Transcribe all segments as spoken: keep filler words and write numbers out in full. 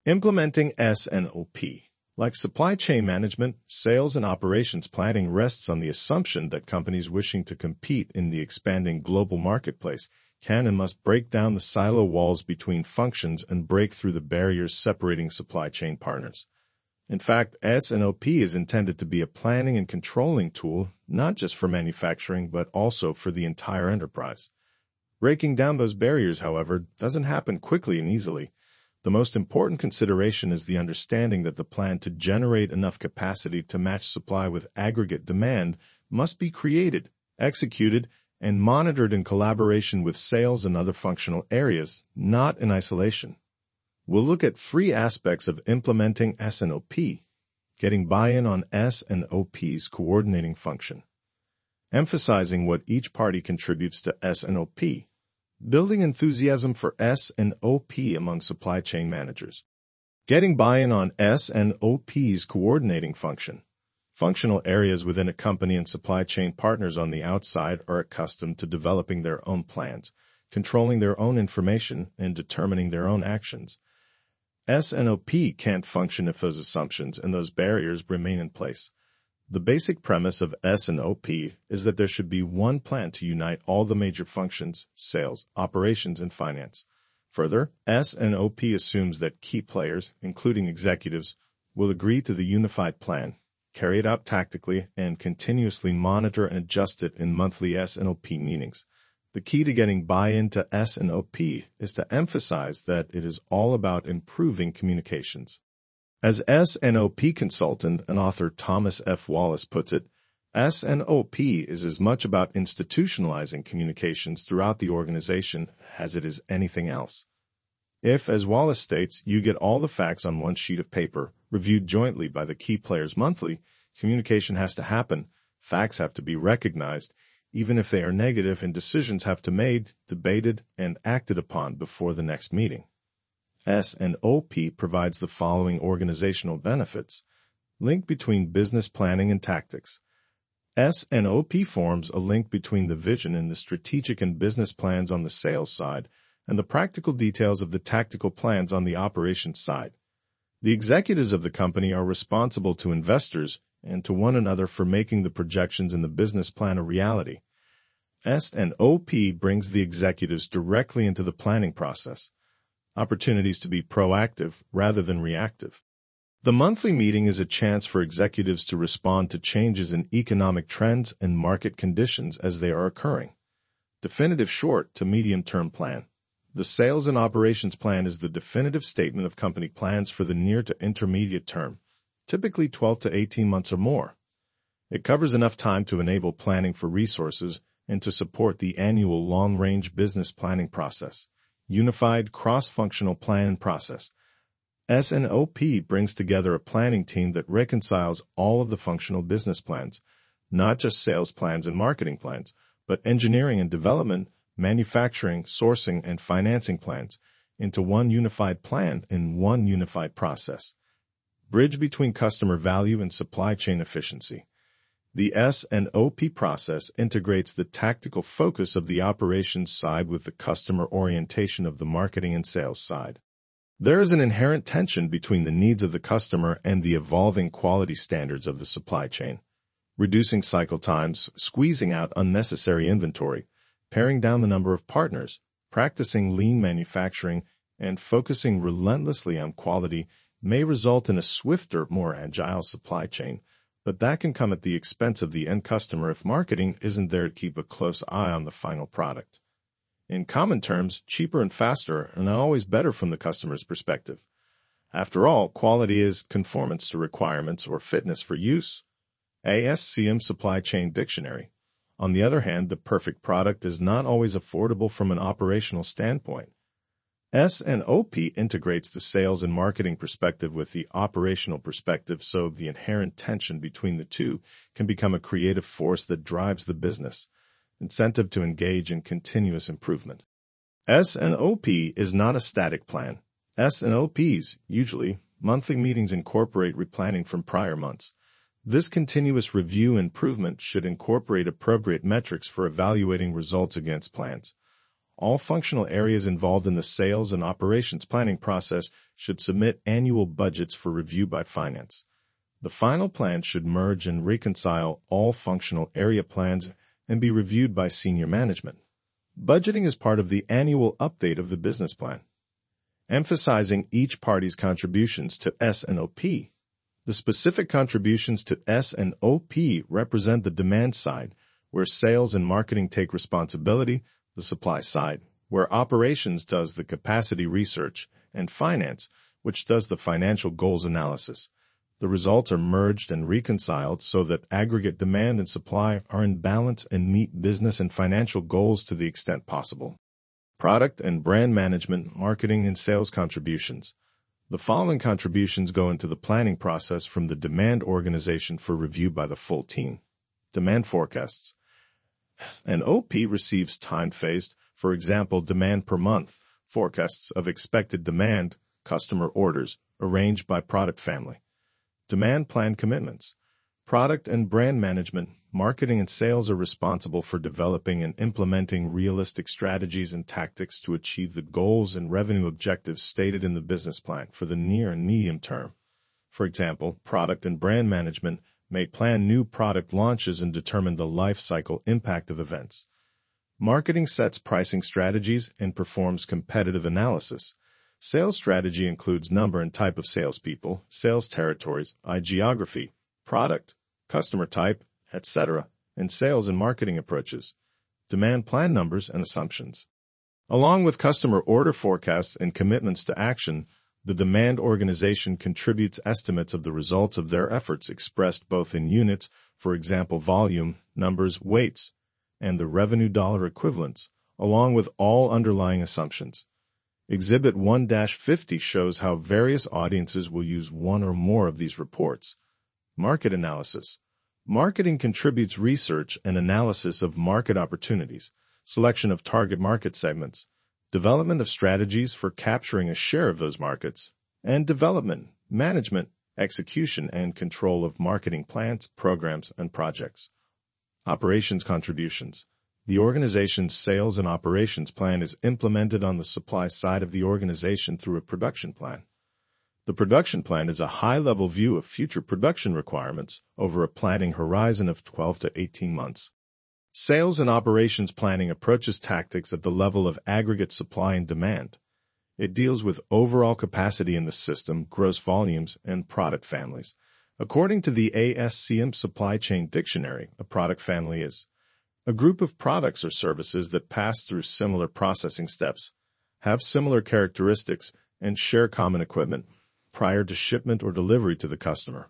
Implementing S N O P. Like supply chain management, sales and operations planning rests on the assumption that companies wishing to compete in the expanding global marketplace can and must break down the silo walls between functions and break through the barriers separating supply chain partners. In fact, S N O P is intended to be a planning and controlling tool, not just for manufacturing, but also for the entire enterprise. Breaking down those barriers, however, doesn't happen quickly and easily. The most important consideration is the understanding that the plan to generate enough capacity to match supply with aggregate demand must be created, executed, and monitored in collaboration with sales and other functional areas, not in isolation. We'll look at three aspects of implementing S N O P, getting buy-in on S N O P's coordinating function, emphasizing what each party contributes to S N O P, building enthusiasm for S N O P among supply chain managers, getting buy-in on S N O P's coordinating function. Functional areas within a company and supply chain partners on the outside are accustomed to developing their own plans, controlling their own information, and determining their own actions. S N O P can't function if those assumptions and those barriers remain in place. The basic premise of S N O P is that there should be one plan to unite all the major functions, sales, operations, and finance. Further, S N O P assumes that key players, including executives, will agree to the unified plan, carry it out tactically, and continuously monitor and adjust it in monthly S N O P meetings. The key to getting buy-in to S N O P is to emphasize that it is all about improving communications. As S N O P consultant and author Thomas F. Wallace puts it, S N O P is as much about institutionalizing communications throughout the organization as it is anything else. If, as Wallace states, you get all the facts on one sheet of paper, reviewed jointly by the key players monthly, communication has to happen, facts have to be recognized, even if they are negative, and decisions have to be made, debated, and acted upon before the next meeting. S N O P provides the following organizational benefits. Link between business planning and tactics. S N O P forms a link between the vision and the strategic and business plans on the sales side and the practical details of the tactical plans on the operations side. The executives of the company are responsible to investors and to one another for making the projections in the business plan a reality. S N O P brings the executives directly into the planning process. Opportunities to be proactive rather than reactive. The monthly meeting is a chance for executives to respond to changes in economic trends and market conditions as they are occurring. Definitive short to medium-term plan. The sales and operations plan is the definitive statement of company plans for the near to intermediate term, typically twelve to eighteen months or more. It covers enough time to enable planning for resources and to support the annual long-range business planning process. Unified cross-functional plan process. S N O P brings together a planning team that reconciles all of the functional business plans, not just sales plans and marketing plans, but engineering and development, manufacturing, sourcing, and financing plans, into one unified plan in one unified process. Bridge between customer value and supply chain efficiency. The S N O P process integrates the tactical focus of the operations side with the customer orientation of the marketing and sales side. There is an inherent tension between the needs of the customer and the evolving quality standards of the supply chain. Reducing cycle times, squeezing out unnecessary inventory, paring down the number of partners, practicing lean manufacturing, and focusing relentlessly on quality may result in a swifter, more agile supply chain, but that can come at the expense of the end customer if marketing isn't there to keep a close eye on the final product. In common terms, cheaper and faster are not always better from the customer's perspective. After all, quality is conformance to requirements or fitness for use. A S C M Supply Chain Dictionary. On the other hand, the perfect product is not always affordable from an operational standpoint. S N O P integrates the sales and marketing perspective with the operational perspective, so the inherent tension between the two can become a creative force that drives the business. Incentive to engage in continuous improvement. S N O P is not a static plan. S N O Ps, usually, monthly meetings incorporate replanning from prior months. This continuous review improvement should incorporate appropriate metrics for evaluating results against plans. All functional areas involved in the sales and operations planning process should submit annual budgets for review by finance. The final plan should merge and reconcile all functional area plans and be reviewed by senior management. Budgeting is part of the annual update of the business plan, emphasizing each party's contributions to S and O P. The specific contributions to S and O P represent the demand side, where sales and marketing take responsibility, the supply side, where operations does the capacity research, and finance, which does the financial goals analysis. The results are merged and reconciled so that aggregate demand and supply are in balance and meet business and financial goals to the extent possible. Product and brand management, marketing, and sales contributions. The following contributions go into the planning process from the demand organization for review by the full team. Demand forecasts. An O P receives time-phased, for example, demand per month, forecasts of expected demand, customer orders, arranged by product family. Demand plan commitments. Product and brand management, marketing and sales are responsible for developing and implementing realistic strategies and tactics to achieve the goals and revenue objectives stated in the business plan for the near and medium term. For example, product and brand management may plan new product launches and determine the life cycle impact of events. Marketing sets pricing strategies and performs competitive analysis. Sales strategy includes number and type of salespeople, sales territories, I geography, product, customer type, et cetera, and sales and marketing approaches. Demand plan numbers and assumptions. Along with customer order forecasts and commitments to action, the demand organization contributes estimates of the results of their efforts expressed both in units, for example volume, numbers, weights, and the revenue dollar equivalents, along with all underlying assumptions. Exhibit one dash fifty shows how various audiences will use one or more of these reports. Market analysis. Marketing contributes research and analysis of market opportunities, selection of target market segments, development of strategies for capturing a share of those markets, and development, management, execution, and control of marketing plans, programs, and projects. Operations contributions. The organization's sales and operations plan is implemented on the supply side of the organization through a production plan. The production plan is a high-level view of future production requirements over a planning horizon of twelve to eighteen months. Sales and operations planning approaches tactics at the level of aggregate supply and demand. It deals with overall capacity in the system, gross volumes, and product families. According to the A S C M Supply Chain Dictionary, a product family is a group of products or services that pass through similar processing steps, have similar characteristics, and share common equipment prior to shipment or delivery to the customer.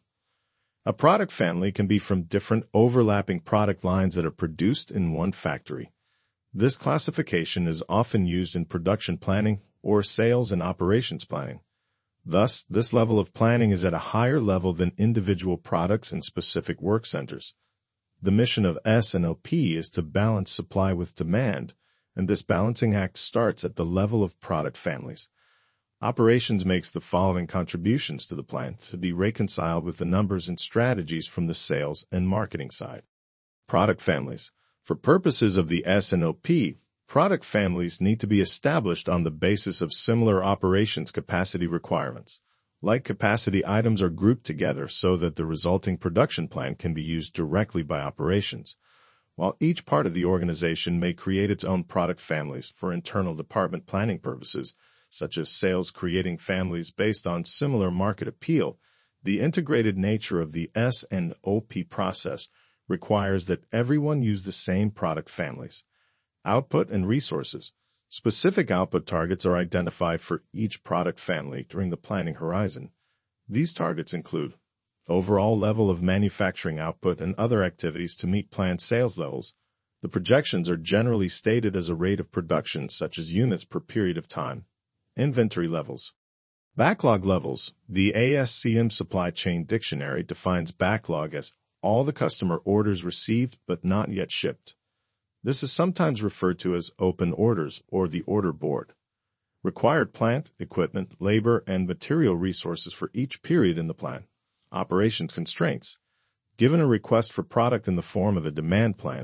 A product family can be from different overlapping product lines that are produced in one factory. This classification is often used in production planning or sales and operations planning. Thus, this level of planning is at a higher level than individual products and specific work centers. The mission of S and O P is to balance supply with demand, and this balancing act starts at the level of product families. Operations makes the following contributions to the plan to be reconciled with the numbers and strategies from the sales and marketing side. Product families. For purposes of the S and O P, product families need to be established on the basis of similar operations capacity requirements. Like capacity items are grouped together so that the resulting production plan can be used directly by operations. While each part of the organization may create its own product families for internal department planning purposes, such as sales creating families based on similar market appeal, the integrated nature of the S and O P process requires that everyone use the same product families. Output and resources. Specific output targets are identified for each product family during the planning horizon. These targets include overall level of manufacturing output and other activities to meet planned sales levels. The projections are generally stated as a rate of production, such as units per period of time. Inventory levels. Backlog levels. The A S C M Supply Chain Dictionary defines backlog as all the customer orders received but not yet shipped. This is sometimes referred to as open orders or the order board. Required plant, equipment, labor, and material resources for each period in the plan. Operations constraints. Given a request for product in the form of a demand plan,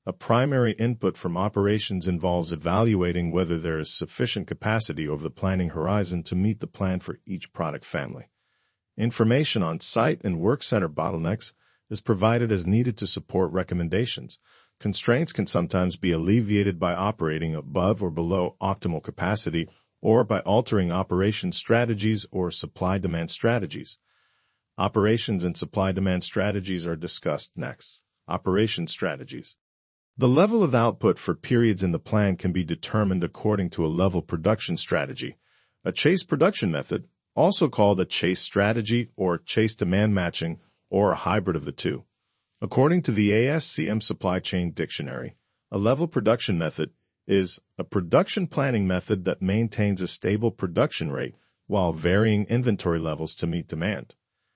A primary input from operations involves evaluating whether there is sufficient capacity over the planning horizon to meet the plan for each product family. Information on site and work center bottlenecks is provided as needed to support recommendations. Constraints can sometimes be alleviated by operating above or below optimal capacity or by altering operations strategies or supply-demand strategies. Operations and supply-demand strategies are discussed next. Operations strategies. The level of output for periods in the plan can be determined according to a level production strategy. A chase production method, also called a chase strategy or chase demand matching, or a hybrid of the two. According to the A S C M Supply Chain Dictionary, a level production method is a production planning method that maintains a stable production rate while varying inventory levels to meet demand.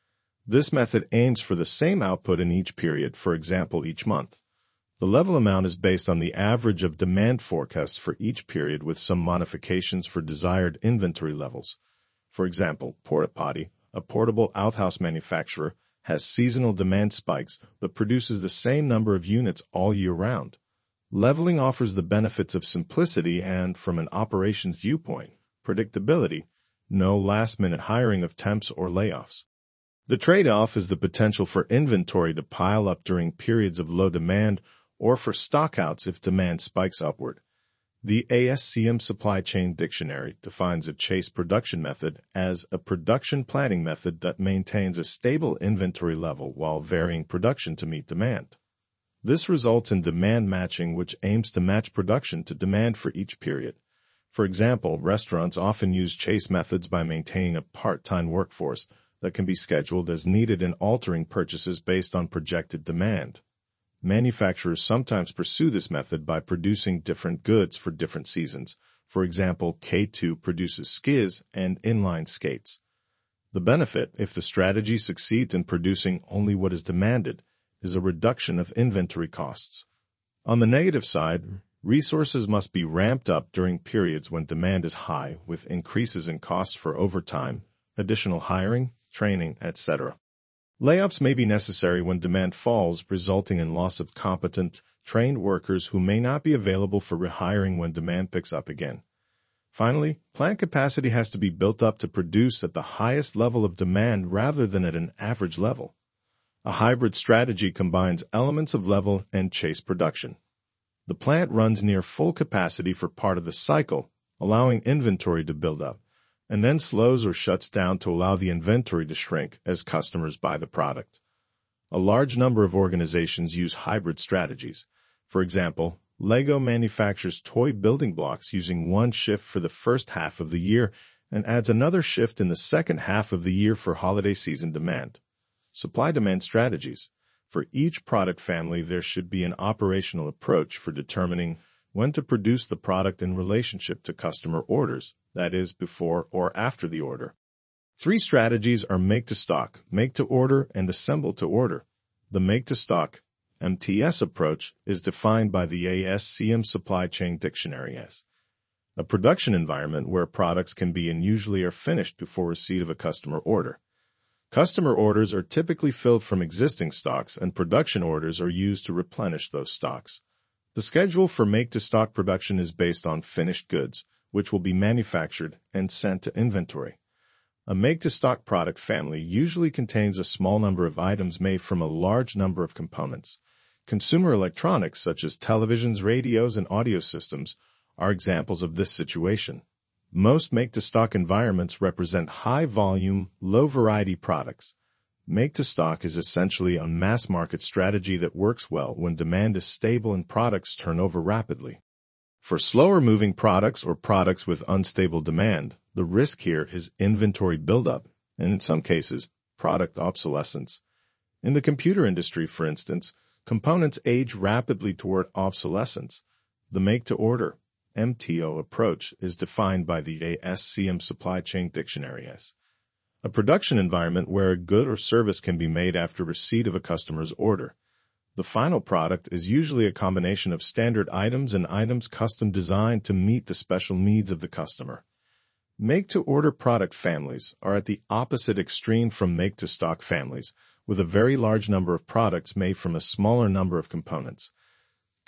This method aims for the same output in each period, for example, each month. The level amount is based on the average of demand forecasts for each period with some modifications for desired inventory levels. For example, Portapotty, a portable outhouse manufacturer, has seasonal demand spikes but produces the same number of units all year round. Leveling offers the benefits of simplicity and, from an operations viewpoint, predictability, no last-minute hiring of temps or layoffs. The trade-off is the potential for inventory to pile up during periods of low demand or for stockouts if demand spikes upward. The A S C M Supply Chain Dictionary defines a chase production method as a production planning method that maintains a stable inventory level while varying production to meet demand. This results in demand matching, which aims to match production to demand for each period. For example, restaurants often use chase methods by maintaining a part-time workforce that can be scheduled as needed and altering purchases based on projected demand. Manufacturers sometimes pursue this method by producing different goods for different seasons. For example, K two produces skis and inline skates. The benefit, if the strategy succeeds in producing only what is demanded, is a reduction of inventory costs. On the negative side, resources must be ramped up during periods when demand is high, with increases in costs for overtime, additional hiring, training, et cetera. Layoffs may be necessary when demand falls, resulting in loss of competent, trained workers who may not be available for rehiring when demand picks up again. Finally, plant capacity has to be built up to produce at the highest level of demand rather than at an average level. A hybrid strategy combines elements of level and chase production. The plant runs near full capacity for part of the cycle, allowing inventory to build up, and then slows or shuts down to allow the inventory to shrink as customers buy the product. A large number of organizations use hybrid strategies. For example, Lego manufactures toy building blocks using one shift for the first half of the year and adds another shift in the second half of the year for holiday season demand. Supply-demand strategies. For each product family, there should be an operational approach for determining when to produce the product in relationship to customer orders, that is, before or after the order. Three strategies are make-to-stock, make-to-order, and assemble-to-order. The make-to-stock, M T S approach is defined by the A S C M Supply Chain Dictionary as a production environment where products can be and usually are finished before receipt of a customer order. Customer orders are typically filled from existing stocks, and production orders are used to replenish those stocks. The schedule for make-to-stock production is based on finished goods, which will be manufactured and sent to inventory. A make-to-stock product family usually contains a small number of items made from a large number of components. Consumer electronics, such as televisions, radios, and audio systems, are examples of this situation. Most make-to-stock environments represent high-volume, low-variety products. Make-to-stock is essentially a mass-market strategy that works well when demand is stable and products turn over rapidly. For slower-moving products or products with unstable demand, the risk here is inventory buildup and, in some cases, product obsolescence. In the computer industry, for instance, components age rapidly toward obsolescence. The make-to-order, M T O approach is defined by the A S C M Supply Chain Dictionary as a production environment where a good or service can be made after receipt of a customer's order. The final product is usually a combination of standard items and items custom designed to meet the special needs of the customer. Make-to-order product families are at the opposite extreme from make-to-stock families, with a very large number of products made from a smaller number of components.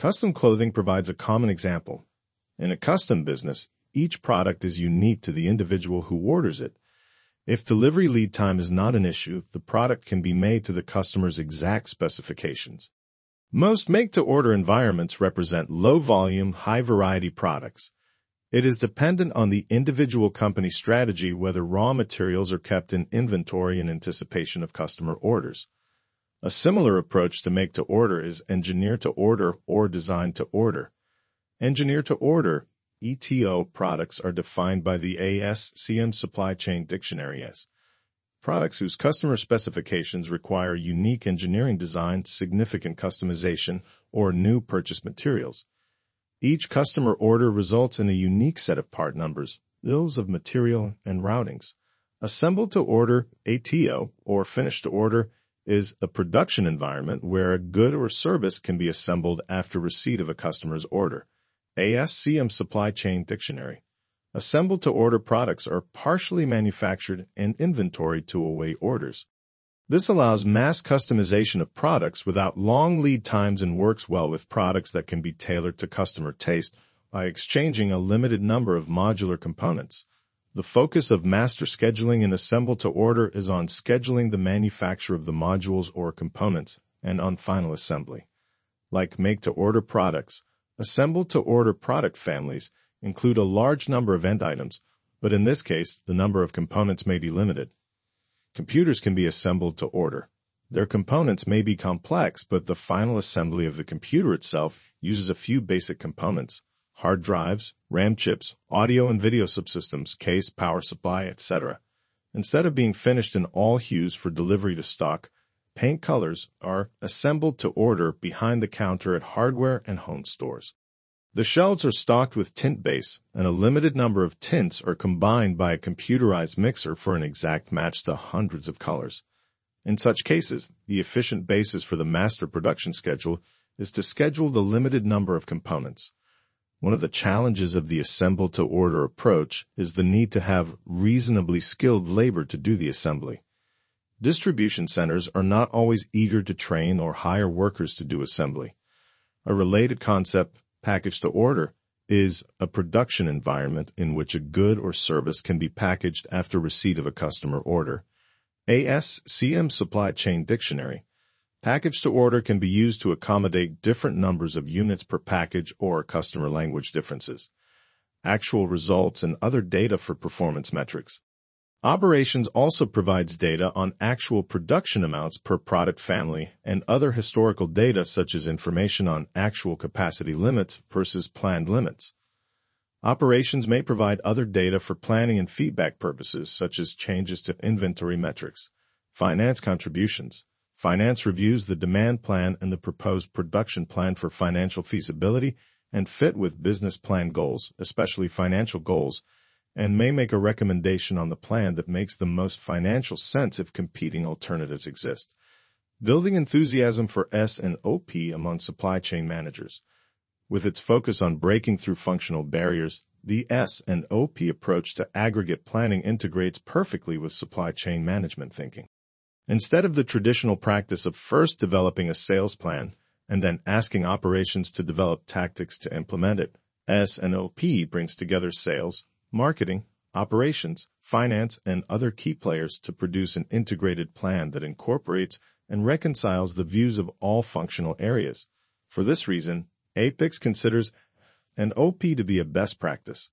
Custom clothing provides a common example. In a custom business, each product is unique to the individual who orders it. If delivery lead time is not an issue, the product can be made to the customer's exact specifications. Most make-to-order environments represent low-volume, high-variety products. It is dependent on the individual company strategy whether raw materials are kept in inventory in anticipation of customer orders. A similar approach to make-to-order is engineer-to-order or design-to-order. Engineer-to-order E T O products are defined by the A S C M Supply Chain Dictionary as products whose customer specifications require unique engineering design, significant customization, or new purchase materials. Each customer order results in a unique set of part numbers, bills of material, and routings. Assembled-to-order A T O, or finished-to-order, is a production environment where a good or service can be assembled after receipt of a customer's order. A S C M Supply Chain Dictionary. Assembled-to-order products are partially manufactured and inventoried to await orders. This allows mass customization of products without long lead times and works well with products that can be tailored to customer taste by exchanging a limited number of modular components. The focus of master scheduling in assembled-to-order is on scheduling the manufacture of the modules or components and on final assembly. Like make-to-order products, assembled-to-order product families include a large number of end items, but in this case, the number of components may be limited. Computers can be assembled to order. Their components may be complex, but the final assembly of the computer itself uses a few basic components: hard drives, RAM chips, audio and video subsystems, case, power supply, et cetera. Instead of being finished in all hues for delivery to stock, paint colors are assembled to order behind the counter at hardware and home stores. The shelves are stocked with tint base, and a limited number of tints are combined by a computerized mixer for an exact match to hundreds of colors. In such cases, the efficient basis for the master production schedule is to schedule the limited number of components. One of the challenges of the assemble-to-order approach is the need to have reasonably skilled labor to do the assembly. Distribution centers are not always eager to train or hire workers to do assembly. A related concept, package-to-order, is a production environment in which a good or service can be packaged after receipt of a customer order. A S C M Supply Chain Dictionary. Package-to-order can be used to accommodate different numbers of units per package or customer language differences. Actual results and other data for performance metrics. Operations also provides data on actual production amounts per product family and other historical data such as information on actual capacity limits versus planned limits. Operations may provide other data for planning and feedback purposes such as changes to inventory metrics. Finance contributions. Finance reviews the demand plan and the proposed production plan for financial feasibility and fit with business plan goals, especially financial goals, and may make a recommendation on the plan that makes the most financial sense if competing alternatives exist. Building enthusiasm for S and O P among supply chain managers. With its focus on breaking through functional barriers, the S and O P approach to aggregate planning integrates perfectly with supply chain management thinking. Instead of the traditional practice of first developing a sales plan and then asking operations to develop tactics to implement it, S and O P brings together sales, marketing, operations, finance, and other key players to produce an integrated plan that incorporates and reconciles the views of all functional areas. For this reason, APIX considers an O P to be a best practice.